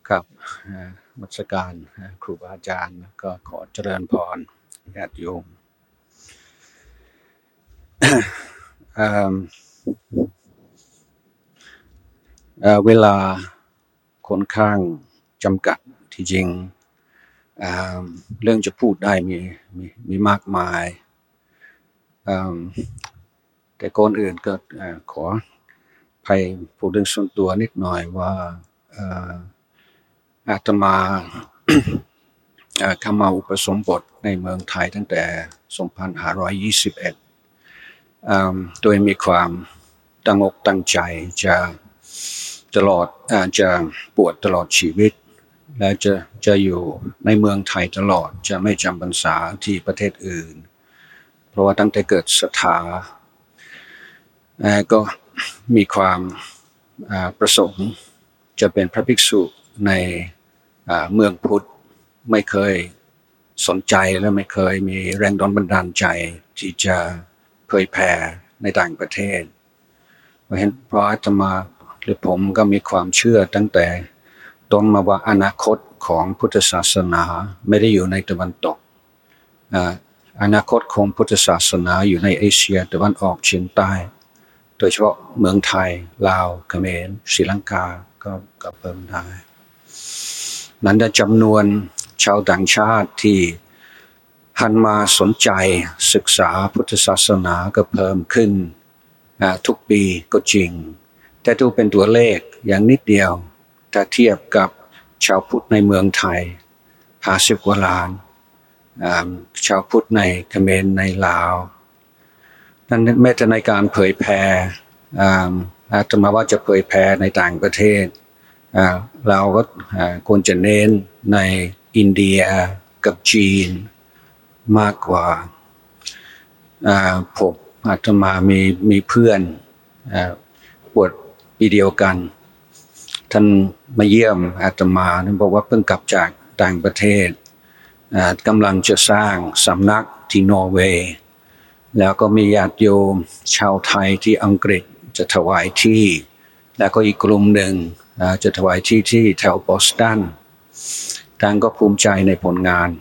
ครับนมัสการครูบาอาจารย์ก็ขอเจริญพรญาติโยมเวลาค่อนข้างจำกัดที่จริงเรื่องจะพูดได้มีมากมายแต่ก่อนอื่นก็ขอให้พูดเรื่องส่วนตัวนิดหน่อยว่าอาตมาเข้ามาอุปสมบทในเมืองไทยตั้งแต่2521โดยมีความตั้งอกตั้งใจจะบวชตลอดชีวิตและจะอยู่ในเมืองไทยตลอดจะไม่จำพรรษาที่ประเทศอื่นเพราะว่าตั้งแต่เกิดศรัทธาก็มีความประสงค์จะเป็นพระภิกษุในเมืองพุทธไม่เคยสนใจและไม่เคยมีแรงบันดาลใจที่จะเผยแผ่ในต่างประเทศเพราะอาตมาหรือผมก็มีความเชื่อตั้งแต่ต้นมาว่าอนาคตของพุทธศาสนาไม่ได้อยู่ในตะวันตกอนาคตของพุทธศาสนาอยู่ในเอเชียตะวันออกเฉียงใต้โดยเฉพาะเมืองไทยลาวเขมรศรีลังกาก็เพิ่มได้นั้นได้จำนวนชาวต่างชาติที่หันมาสนใจศึกษาพุทธศาสนาก็เพิ่มขึ้นทุกปีก็จริงแต่ดูเป็นตัวเลขอย่างนิดเดียวถ้าเทียบกับชาวพุทธในเมืองไทย50 กว่าล้านชาวพุทธในเขมรในลาวนั้นแม้แต่ในการเผยแผ่อาตมาว่าจะเผยแผ่ในต่างประเทศเราก็ควรจะเน้นในอินเดียกับจีนมากกว่าผมอาตมามีเพื่อนบวชปีเดียวกันท่านมาเยี่ยมอาตมาท่านบอกว่าเพิ่งกลับจากต่างประเทศกำลังจะสร้างสำนักที่นอร์เวย์แล้วก็มีญาติโยมชาวไทยที่อังกฤษจะถวายที่แล้วก็อีกกลุ่มหนึ่งจะถวายที่แถวบอสตันต่างก็ภูมิใจในผลงาน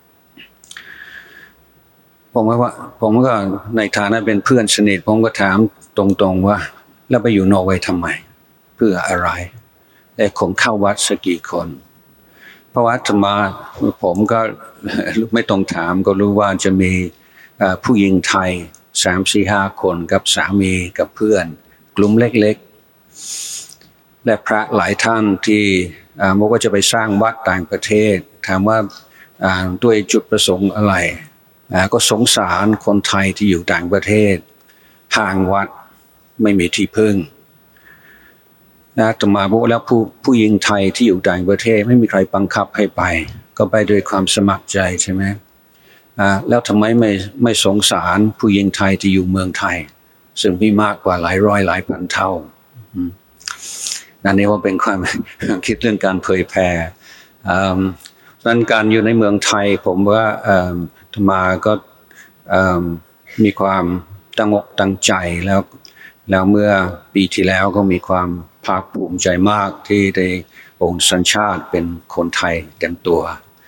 ผมก็ในฐานะเป็นเพื่อนสนิทผมก็ถามตรงๆว่าแล้วไปอยู่นอร์เวย์ทำไมเพื่ออะไรแต่คงเข้าวัดสักกี่คนเพราะว่าอาตมาผมก็ไม่ต้องถามก็รู้ว่าจะมีผู้หญิงไทย 3-4-5 คนกับสามีกับเพื่อนกลุ่มเล็กๆและพระหลายท่านที่บอกว่าจะไปสร้างวัดต่างประเทศถามว่าด้วยจุดประสงค์อะไรก็สงสารคนไทยที่อยู่ต่างประเทศห่างวัดไม่มีที่พึ่งอาตมาบอกแล้วผู้หญิงไทยที่อยู่ต่างประเทศไม่มีใครบังคับให้ไปก็ไปด้วยความสมัครใจใช่ไหมแล้วทำไมไม่สงสารผู้หญิงไทยที่อยู่เมืองไทยซึ่งมีมากกว่าหลายร้อยหลายพันเท่านั่นนี่ว่าเป็นความคิดเรื่องการเผยแผ่ดังนั้นการอยู่ในเมืองไทยผมว่าอาตมาก็มีความตั้งอกตั้งใจแล้วเมื่อปีที่แล้วก็มีความภาคภูมิใจมากที่ได้โอนสัญชาติเป็นคนไทยเต็มตัว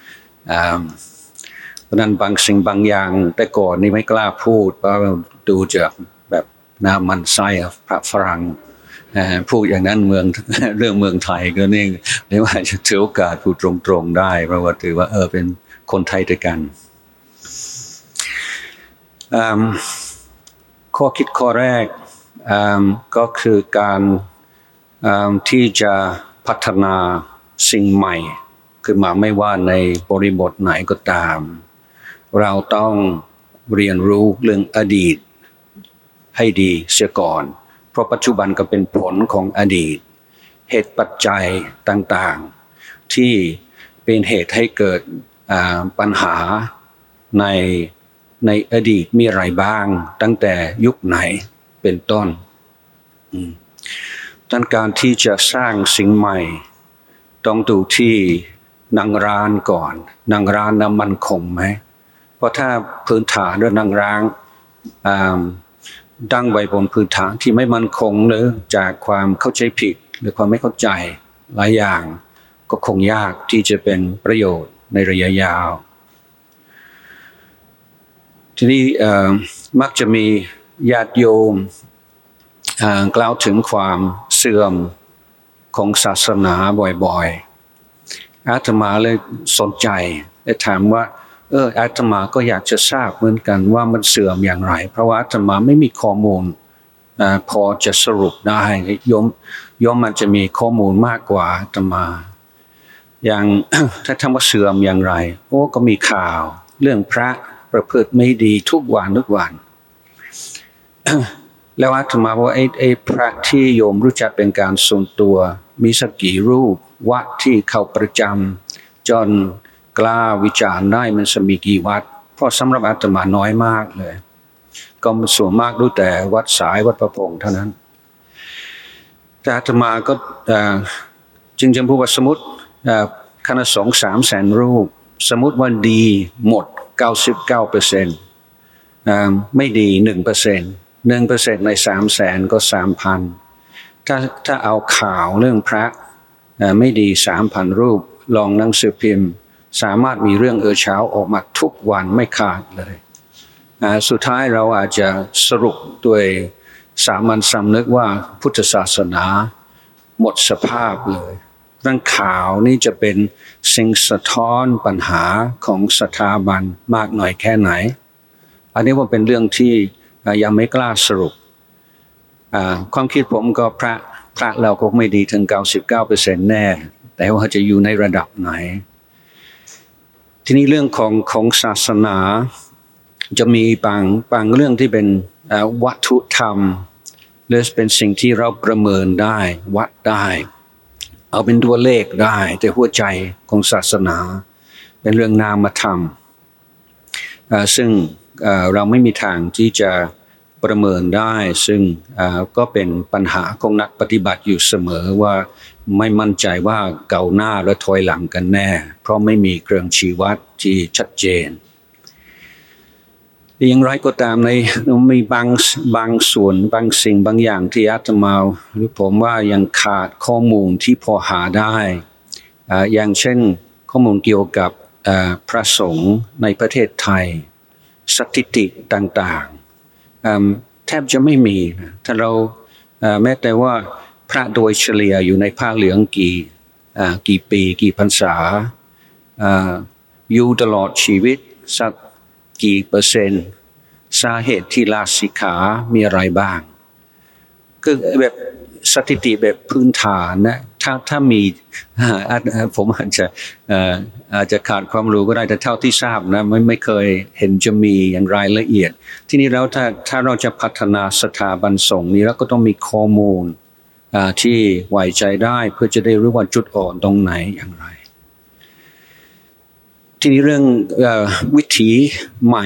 เพราะนั้นบางสิ่งบางอย่างแต่ก่อนนี่ไม่กล้าพูดเพราะดูจากแบบหน้ามันไส้พระฝรั่งพูดอย่างนั้นเรื่องเมืองไทยก็นี่เรียกว่าจะถือโอกาสพูดตรงๆได้เพราะว่าถือว่าเป็นคนไทยด้วยกันข้อคิดข้อแรกก็คือการที่จะพัฒนาสิ่งใหม่คือมาไม่ว่าในบริบทไหนก็ตามเราต้องเรียนรู้เรื่องอดีตให้ดีเสียก่อนเพราะปัจจุบันก็เป็นผลของอดีตเหตุปัจจัยต่างๆที่เป็นเหตุให้เกิดปัญหาในอดีตมีอะไรบ้างตั้งแต่ยุคไหนเป็นต้นดังการที่จะสร้างสิ่งใหม่ต้องดูที่นางร้านก่อนนางร้านนั้นมั่นคงไหมเพราะถ้าพื้นฐานด้วยนางร้านตั้งไว้บนพื้นฐานที่ไม่มั่นคงหรือจากความเข้าใจผิดหรือความไม่เข้าใจหลายอย่างก็คงยากที่จะเป็นประโยชน์ในระยะยาวทีนี้มักจะมีญาติโยมกล่าวถึงความเสื่อมของศาสนาบ่อยๆอาตมาเลยสนใจและถามว่าอาตมาก็อยากจะทราบเหมือนกันว่ามันเสื่อมอย่างไรเพราะว่าอาตมาไม่มีข้อมูลพอจะสรุปได้โยมมันจะมีข้อมูลมากกว่าอาตมาอย่าง ถ้าทำว่าเสื่อมอย่างไรก็มีข่าวเรื่องพระประพฤติไม่ดีทุกวัน แล้วอาตมาว่าไอ้พระที่โยมรู้จักเป็นการส่วนตัวมีสักกี่รูปวัดที่เข้าประจำจนกล้าวิจารณ์ได้มันจะมีกี่วัดเพราะสำหรับอาตมาน้อยมากเลยก็ส่วนมากรู้แต่วัดสายวัดประพงเท่านั้นแต่อาตมาก็จึงจะพูดว่าสมมติคณะสงฆ์ 300,000 รูปสมมติว่าดีหมด 99% ไม่ดี 1% ใน 300,000 ก็ 3,000 ถ้าเอาข่าวเรื่องพระไม่ดี 3,000 รูปลองหนังสือพิมพ์สามารถมีเรื่องเช้าออกมาทุกวันไม่ขาดเลยสุดท้ายเราอาจจะสรุปด้วยสามัญสำนึกว่าพุทธศาสนาหมดสภาพเลยเรื่องข่าวนี่จะเป็นสิ่งสะท้อนปัญหาของสถาบันมากหน่อยแค่ไหนอันนี้ว่าเป็นเรื่องที่ยังไม่กล้าสรุปความคิดผมก็พระเราก็ไม่ดีถึง 99% แน่แต่ว่าจะอยู่ในระดับไหนทีนี้เรื่องของศาสนาจะมีบางเรื่องที่เป็นวัตถุธรรมหรือเป็นสิ่งที่เราประเมินได้วัดได้เอาเป็นตัวเลขได้แต่หัวใจของศาสนาเป็นเรื่องนามธรรมซึ่งเราไม่มีทางที่จะประเมินได้ซึ่งก็เป็นปัญหาของนักปฏิบัติอยู่เสมอว่าไม่มั่นใจว่าเก่าหน้าและถอยหลังกันแน่เพราะไม่มีเครื่องชี้วัดที่ชัดเจนอย่างไรก็ตามมีบางส่วนบางสิ่งบางอย่างที่อาตมาหรือผมว่ายังขาดข้อมูลที่พอหาได้อย่างเช่นข้อมูลเกี่ยวกับพระสงฆ์ในประเทศไทยสถิติต่างๆแทบจะไม่มีถ้าเราแม้แต่ว่าพระโดยเฉลี่ยอยู่ในผ้าเหลืองกี่ปีกี่พรรษาอยู่ตลอดชีวิตสักกี่เปอร์เซ็นต์สาเหตุที่ลาสิกขามีอะไรบ้างคือแบบสถิติแบบพื้นฐานนะถ้ามีผมอาจจะขาดความรู้ก็ได้แต่เท่าที่ทราบนะไม่เคยเห็นจะมีอย่างรายละเอียดที่นี้แล้วถ้าเราจะพัฒนาสถาบันสงฆ์นี้เราก็ต้องมีข้อมูลที่ไว้ใจได้เพื่อจะได้รู้ว่าจุดอ่อนตรงไหนอย่างไรทีนี้เรื่องวิถีใหม่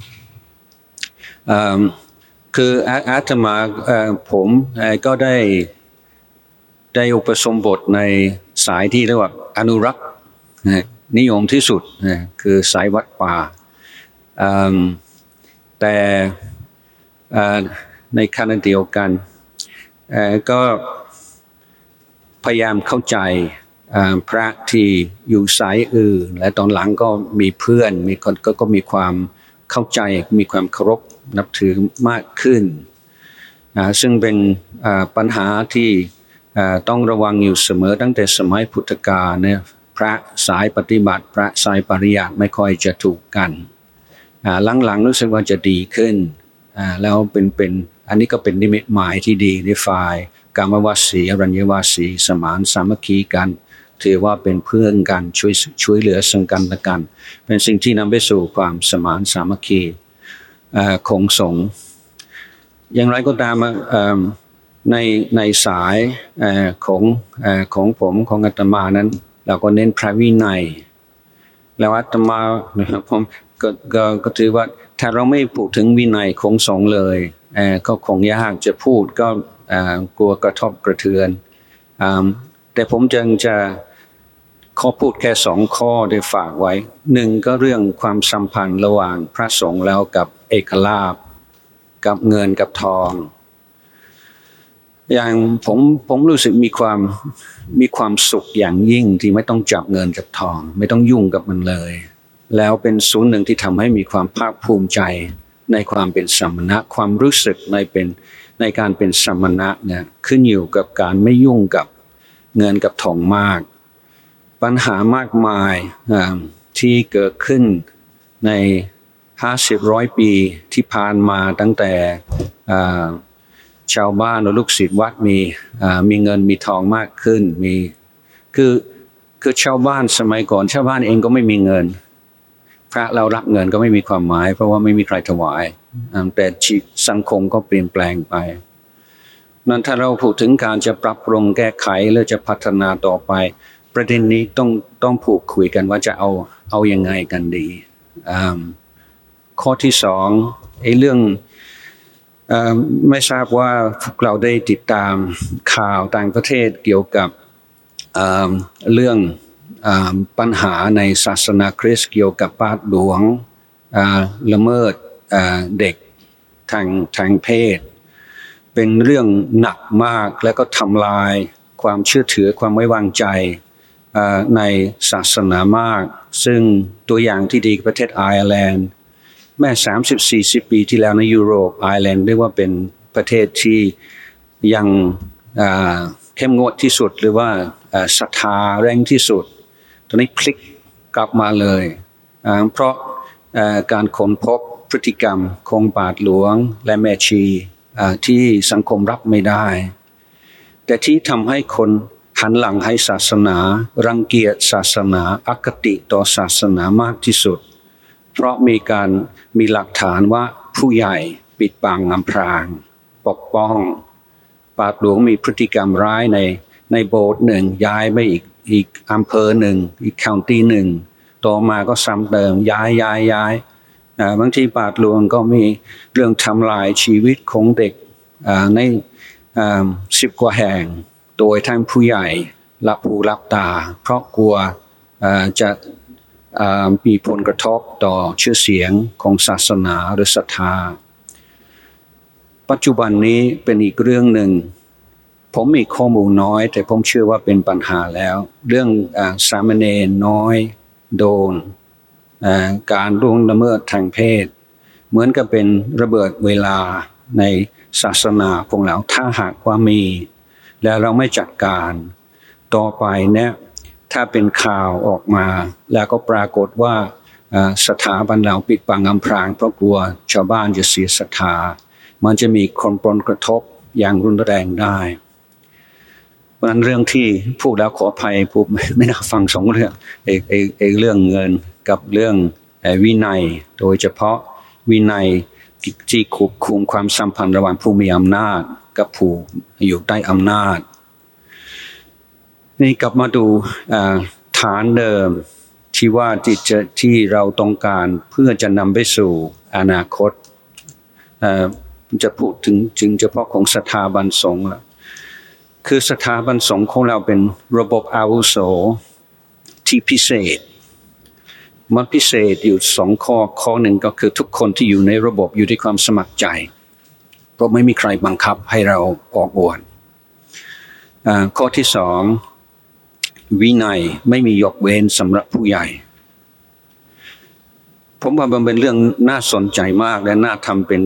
คืออาตมาผมก็ได้อุปสมบทในสายที่เรียกว่าอนุรักษ์นิยมที่สุดคือสายวัดป่าแต่ในขณะเดียวกันก็พยายามเข้าใจพระที่อยู่สายอื่นและตอนหลังก็มีเพื่อนมีคนก็มีความเข้าใจมีความเคารพนับถือมากขึ้นซึ่งเป็นปัญหาที่ต้องระวังอยู่เสมอตั้งแต่สมัยพุทธกาลเนี่ยพระสายปฏิบัติพระสายปริยัติไม่ค่อยจะถูกกันหลังๆรู้สึกว่าจะดีขึ้นแล้วเป็นอันนี้ก็เป็นนิมิตหมายที่ดีในฝ่ายกามวสีอรัญญวสีสมานสามัคคีกันถือว่าเป็นเพื่อนกันช่วยเหลือซึ่งกันและกันเป็นสิ่งที่นำไปสู่ความสมานสามัคคีของสงฆ์อย่างไรก็ตามในสายของผมของอาตมานั้นเราก็เน้นพระวินัยแล้วอาตมาผมก็ถือว่าถ้าเราไม่พูดถึงวินัยของสงฆ์เลยก็คงยากจะพูดก็กลัวกระทบกระเทือนแต่ผมจึงจะขอพูดแค่2 ข้อได้ฝากไว้1ก็เรื่องความสัมพันธ์ระหว่างพระสงฆ์แล้วกับเอกลาภกับเงินกับทองอย่างผมรู้สึกมีความสุขอย่างยิ่งที่ไม่ต้องจับเงินจับทองไม่ต้องยุ่งกับมันเลยแล้วเป็นส่วนหนึ่งที่ทำให้มีความภาคภูมิใจในความเป็นสมณะความรู้สึกในการเป็นสมณะเนี่ยขึ้นอยู่กับการไม่ยุ่งกับเงินกับทองมากปัญหามากมายที่เกิดขึ้นใน50-100 ปีที่ผ่านมาตั้งแต่ชาวบ้านหรือลูกศิษย์วัดมีเงินมีทองมากขึ้นคือชาวบ้านสมัยก่อนชาวบ้านเองก็ไม่มีเงินพระเรารับเงินก็ไม่มีความหมายเพราะว่าไม่มีใครถวายแต่สังคมก็เปลี่ยนแปลงไปนั้นถ้าเราพูดถึงการจะปรับปรุงแก้ไขหรือจะพัฒนาต่อไปประเด็นนี้ต้องพูดคุยกันว่าจะเอายังไงกันดีข้อที่สองเรื่องไม่ทราบว่าพวกเราได้ติดตามข่าวต่างประเทศเกี่ยวกับเรื่องปัญหาในศาสนาคริสต์เกี่ยวกับบาทหลวงละเมิดเด็กทางเพศเป็นเรื่องหนักมากและก็ทำลายความเชื่อถือความไว้วางใจในศาสนามากซึ่งตัวอย่างที่ดีประเทศไอร์แลนด์แม้ 30-40 ปีที่แล้วในยุโรปไอร์แลนด์เรียกว่าเป็นประเทศที่ยังเข้มงวดที่สุดหรือว่าศรัทธาแรงที่สุดตอนนี้พลิกกลับมาเลยเพราะการค้นพบพฤติกรรมของบาทหลวงและแม่ชีที่สังคมรับไม่ได้แต่ที่ทำให้คนหันหลังให้ศาสนารังเกียจศาสนาอคติต่อศาสนามากที่สุดเพราะมีหลักฐานว่าผู้ใหญ่ปิดบังอำพรางปกป้องบาทหลวงมีพฤติกรรมร้ายในโบสถ์หนึ่งย้ายไปอีกอำเภอหนึ่งอีก county หนึ่งต่อมาก็ซ้ำเติมย้ายบางทีบาทหลวงก็มีเรื่องทำลายชีวิตของเด็กใน10 กว่าแห่งโดยทางผู้ใหญ่รับหูรับตาเพราะกลัวจะมีผลกระทบต่อชื่อเสียงของศาสนาหรือศรัทธาปัจจุบันนี้เป็นอีกเรื่องหนึ่งผมมีข้อมูลน้อยแต่ผมเชื่อว่าเป็นปัญหาแล้วเรื่องสามเณรน้อยโดนการล่วงละเมิดทางเพศเหมือนกับเป็นระเบิดเวลาในศาสนาของเราถ้าหากว่ามีแล้วเราไม่จัดการต่อไปเนี่ยถ้าเป็นข่าวออกมาแล้วก็ปรากฏว่าสถาบันเราปิดบังอำพรางเพราะกลัวชาวบ้านจะเสียศรัทธามันจะมีผลกระทบอย่างรุนแรงได้เพราะนั้นเรื่องที่พูดแล้วขออภัยพูดไม่น่าฟังสองเรื่องเรื่องเงินกับเรื่องวินัยโดยเฉพาะวินัยที่ควบคุมความสัมพันธ์ระหว่างผู้มีอำนาจกับผู้อยู่ใต้อำนาจนี่กลับมาดูฐานเดิมที่ว่าที่เราต้องการเพื่อจะนำไปสู่อนาคตจะพูดถึงเฉพาะของสถาบันสงฆ์ละคือสถาบันสงฆ์ของเราเป็นระบบอาวุโสที่พิเศษมันพิเศษอยู่2 ข้อหนึ่งก็คือทุกคนที่อยู่ในระบบอยู่ด้วยความสมัครใจเพราะไม่มีใครบังคับให้เราออกบวชข้อที่2วินัยไม่มียกเว้นสำหรับผู้ใหญ่ผมว่ามันเป็นเรื่องน่าสนใจมากและน่าทำเป็น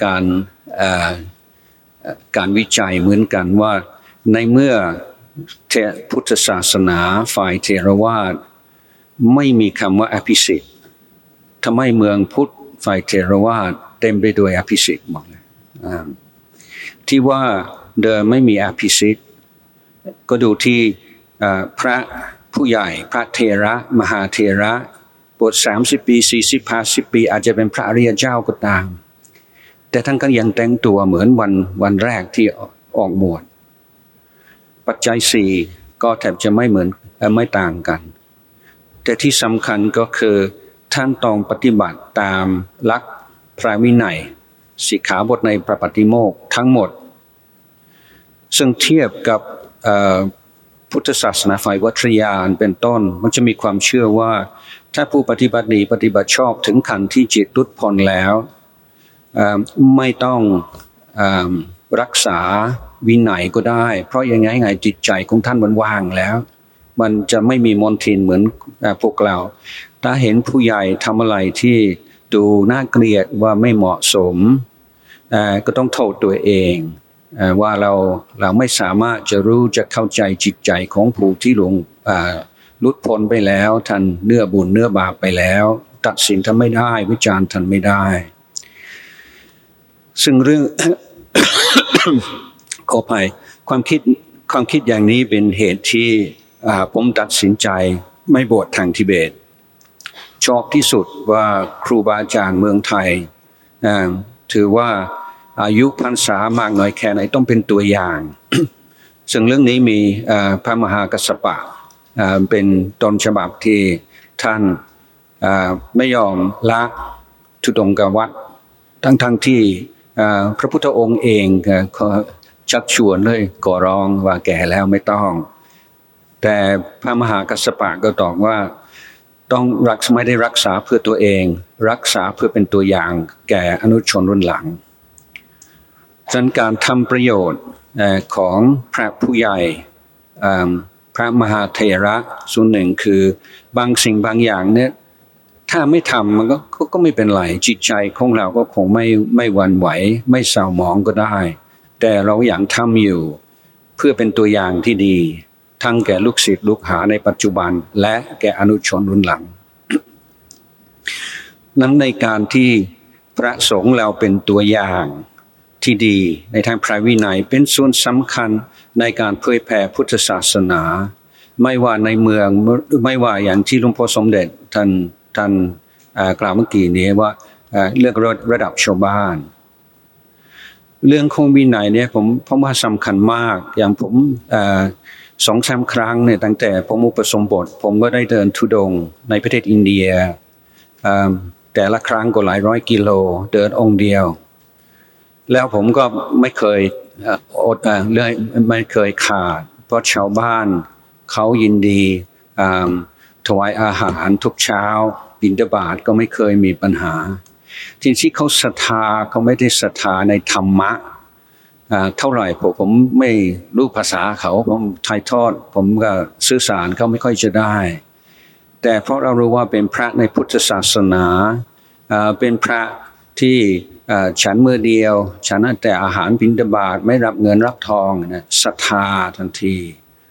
การวิจัยเหมือนกันว่าในเมื่อพุทธศาสนาฝ่ายเทรวาทไม่มีคำว่าอภิสิทธิ์ทำไมเมืองพุทธฝ่ายเทรวาทเต็มไปด้วยอภิสิทธิ์หมดเลยที่ว่าเดิมไม่มีอภิสิทธิ์ก็ดูที่พระผู้ใหญ่พระเทระมหาเทระบวช30 ปี40-50 ปีอาจจะเป็นพระอริยเจ้าก็ตามแต่ท่านก็ยังแต่งตัวเหมือนวันแรกที่ออกบวชปัจจัย4ก็แทบจะไม่ต่างกันแต่ที่สำคัญก็คือท่านต้องปฏิบัติตามหลักพระวินัยสิกขาบทในพระปฏิโมกข์ทั้งหมดซึ่งเทียบกับพุทธศาสนาฝ่ายวัตรยานเป็นต้นมันจะมีความเชื่อว่าถ้าผู้ปฏิบัติดีปฏิบัติชอบถึงขั้นที่จิตหลุดพ้นแล้วไม่ต้องรักษาวินัยก็ได้เพราะยังไงจิตใจของท่านมันว่างแล้วมันจะไม่มีมลทินเหมือนพวกเราถ้าเห็นผู้ใหญ่ทำอะไรที่ดูน่าเกลียดว่าไม่เหมาะสมก็ต้องโทษตัวเองว่าเราไม่สามารถจะรู้จะเข้าใจจิตใจของผู้ที่หลงหลุดพ้นไปแล้วท่านเนื้อบุญเนื้อบาปไปแล้วตัดสินท่านไม่ได้วิจารณ์ท่านไม่ได้ซึ่งเรื่อง ขออภัยความคิดอย่างนี้เป็นเหตุที่ผมตัดสินใจไม่บวชทางทิเบตชอบที่สุดว่าครูบาอาจารย์เมืองไทยถือว่าอายุพรรษามากน้อยแค่ไหนต้องเป็นตัวอย่าง ซึ่งเรื่องนี้มีพระมหากัสสปะเป็นต้นฉบับที่ท่านไม่ยอมละธุดงกวัฏทั้งที่พระพุทธองค์เองก็ชักชวนเลยขอร้องว่าแก่แล้วไม่ต้องแต่พระมหากัสสปะก็ตอบว่าต้องไม่ได้รักษาเพื่อตัวเองรักษาเพื่อเป็นตัวอย่างแก่อนุชนรุ่นหลังฉะนั้นการทำประโยชน์ของพระผู้ใหญ่พระมหาเถระส่วนหนึ่งคือบางสิ่งบางอย่างเนี่ยถ้าไม่ทำมันก็ไม่เป็นไรจิตใจของเราก็คงไม่หวั่นไหวไม่เศร้าหมองก็ได้แต่เราอยากทำอยู่เพื่อเป็นตัวอย่างที่ดีทั้งแก่ลูกศิษย์ลูกหาในปัจจุบันและแก่อนุชนรุ่นหลัง นั้นในการที่พระสงฆ์เราเป็นตัวอย่างที่ดีในทางพระวินัยเป็นส่วนสำคัญในการเผยแผ่พุทธศาสนาไม่ว่าในเมืองไม่ว่าอย่างที่หลวงพ่อสมเด็จท่านกล่าวเมื่อกี้นี้ว่าเรื่องระดับชาวบ้านเรื่องของวินัยเนี่ยผมว่าสำคัญมากอย่างผม2-3 ครั้งเนี่ยตั้งแต่ผมอุปสมบทผมก็ได้เดินธุดงค์ในประเทศอินเดียแต่ละครั้งก็หลายร้อยกิโลเดินองค์เดียวแล้วผมก็ไม่เคยอดเลยไม่เคยขาดเพราะชาวบ้านเขายินดีถวายอาหารทุกเช้าบิณฑบาตก็ไม่เคยมีปัญหาที่เขาศรัทธาเขาไม่ได้ศรัทธาในธรรมะเท่าไหร่ผมไม่รู้ภาษาเขาผมถ่ายทอดผมก็สื่อสารเขาไม่ค่อยจะได้แต่เพราะเรารู้ว่าเป็นพระในพุทธศาสนาเป็นพระที่ฉันมื้อเดียวฉันแต่อาหารบิณฑบาตไม่รับเงินรับทองนะศรัทธาทันที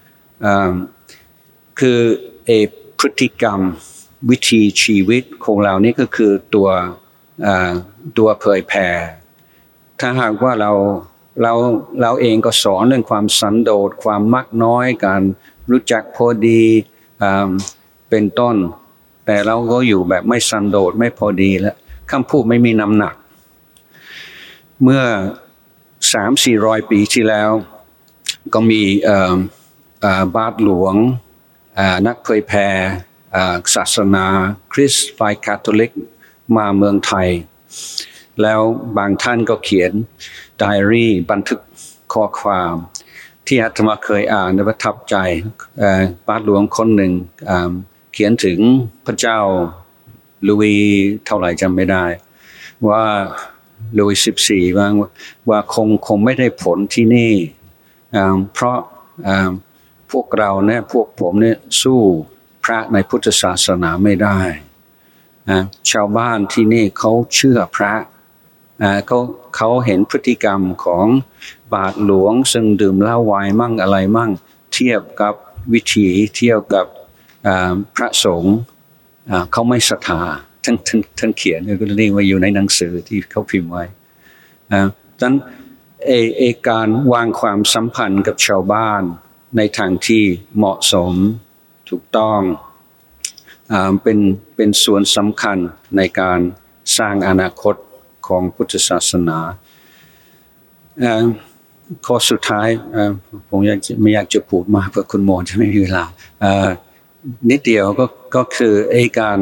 คือพฤติกรรมวิธีชีวิตของเรานี่ก็คือตัวเผยแผ่ถ้าหากว่าเราเองก็สอนเรื่องความสันโดษความมักน้อยการรู้จักพอดีเป็นต้นแต่เราก็อยู่แบบไม่สันโดษไม่พอดีแล้วคำพูดไม่มีน้ำหนักเมื่อ 300-400 ปีที่แล้วก็มีบาทหลวงนักเผยแผ่ศาสนาคริสต์ฝ่ายคาทอลิกมาเมืองไทยแล้วบางท่านก็เขียนไดอารี่บันทึกข้อความที่อาตมาเคยอ่านและประทับใจบาทหลวงคนหนึ่งเขียนถึงพระเจ้าลุยเท่าไหร่จำไม่ได้ว่าลุย14ว่าคงไม่ได้ผลที่นี่เพราะพวกเราเนี่ยพวกผมเนี่ยสู้พระในพุทธศาสนาไม่ได้ชาวบ้านที่นี่เขาเชื่อพระเขาเห็นพฤติกรรมของบาทหลวงซึ่งดื่มเหล้าวายมั่งอะไรมั่งเทียบกับวิถีเทียบกับพระสงฆ์เขาไม่ศรัทธาท่านเขียนก็เรียกว่าอยู่ในหนังสือที่เขาพิมพ์ไว้ดังนั้นการวางความสัมพันธ์กับชาวบ้านในทางที่เหมาะสมถูกต้องเป็นส่วนสำคัญในการสร้างอนาคตของพุทธศาสนาข้อสุดท้ายผมไม่อยากจะพูดมากเพราะคุณโมจะไม่มีเวลานิดเดียวก็คือการ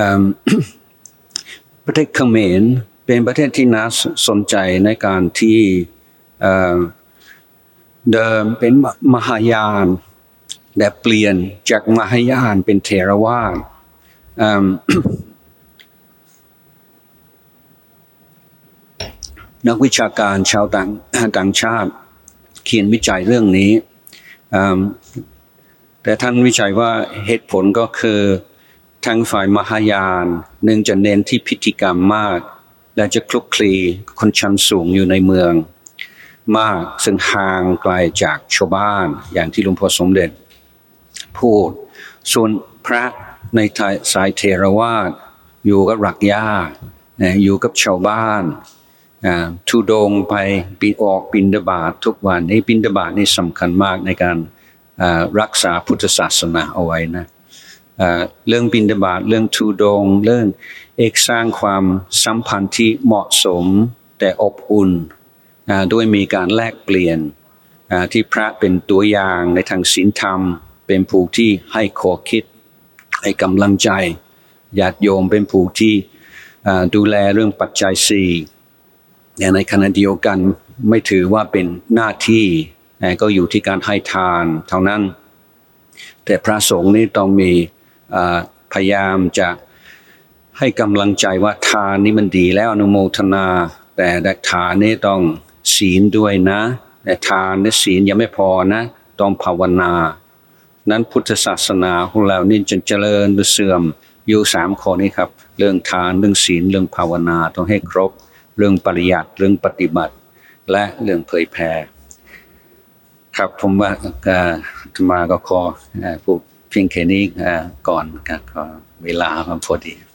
ประเทศเขมรเป็นประเทศที่น่าสนใจในการที่เดิมเป็นมหายานแต่เปลี่ยนจากมหายานเป็นเถรวาทนักวิชาการชาวต่างชาติเขียนวิจัยเรื่องนี้แต่ท่านวิจัยว่าเหตุผลก็คือทางฝ่ายมหายานหนึ่งจะเน้นที่พิธีกรรมมากและจะคลุกคลีคนชั้นสูงอยู่ในเมืองมากซึ่งห่างไกลจากชาวบ้านอย่างที่หลวงพ่อสมเด็จพูดส่วนพระในสายเทรวาสอยู่กับรักญาติอยู่กับชาวบ้านทุดงไปบิณฑบาตทุกวันนี้บิณฑบาตนี่สำคัญมากในการรักษาพุทธศาสนาเอาไว้นะเรื่องบิณฑบาตเรื่องทุดงเรื่องสร้างความสัมพันธ์ที่เหมาะสมแต่อบอุ่นด้วยมีการแลกเปลี่ยนที่พระเป็นตัวอย่างในทางศีลธรรมเป็นผู้ที่ให้ข้อคิดให้กำลังใจญาติโยมเป็นผู้ที่ดูแลเรื่องปัจจัยสี่ในขณะเดียวกันไม่ถือว่าเป็นหน้าที่ก็อยู่ที่การให้ทานเท่านั้นแต่พระสงฆ์นี่ต้องมีพยายามจะให้กำลังใจว่าทานนี่มันดีแล้วอนุโมทนาแต่ทานนี่ต้องศีลด้วยนะแต่ทานและศีลยังไม่พอนะต้องภาวนานั้นพุทธศาสนาของเรานี่จะเจริญหรือเสื่อมอยู่3ข้อนี้ครับเรื่องทานเรื่องศีลเรื่องภาวนาต้องให้ครบเรื่องปริยัติเรื่องปฏิบัติและเรื่องเผยแผ่ครับผมว่ามาก็ขอพูดเพียงแค่นี้ก่อนก็เวลาพอดี